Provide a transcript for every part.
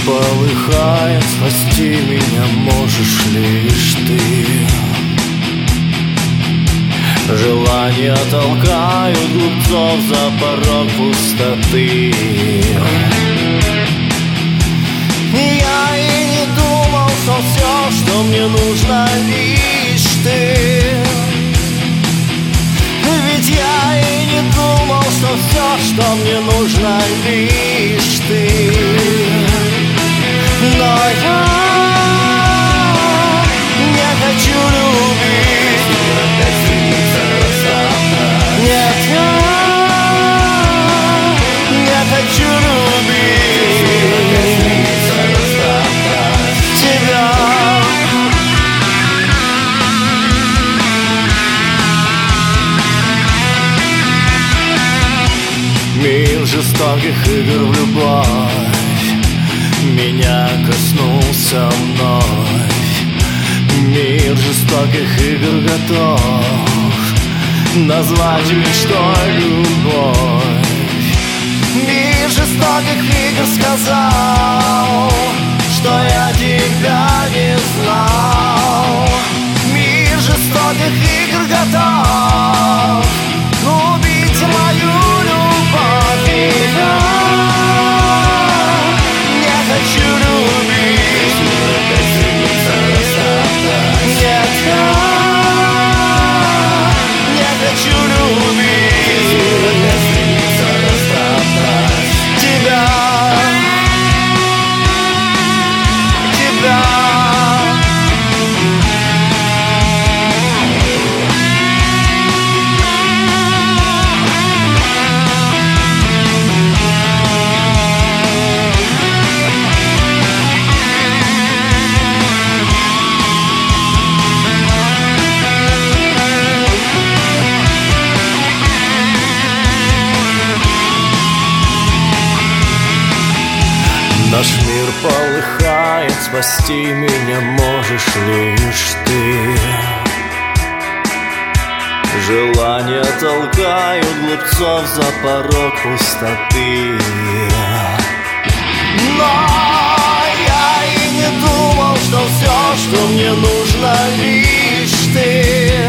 полыхает, спасти меня можешь лишь ты. Желания толкают глупцов за порог пустоты. Я и не думал, что все, что мне нужно, лишь ты. Ведь я и не думал, что все, что мне нужно, лишь ты. Но я не хочу любить. Нет, я не хочу любить тебя. Мир жестоких игр в любовь меня коснулся вновь. Мир жестоких игр готов назвать мечтой любовь. Мир жестоких игр сказал, что я тебя не знал. Мир жестоких игр готов убить мою любовь. И я не хочу любить. Нет, я не хочу любить тебя. Наш мир полыхает, спасти меня можешь лишь ты. Желания толкают глупцов за порог пустоты. Но я и не думал, что все, что мне нужно, лишь ты.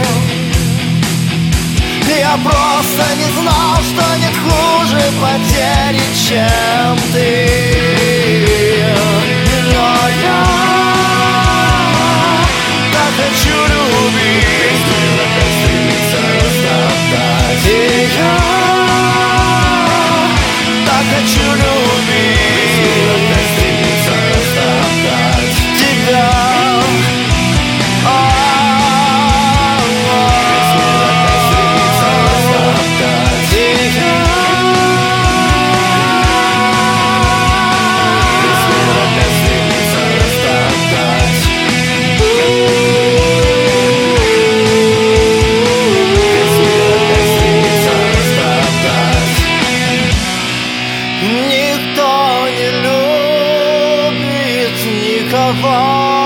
Я просто не знал, что нет хуже потери, чем ты. Но я так хочу любить. И я так хочу любить тебя. Никто не любит никого.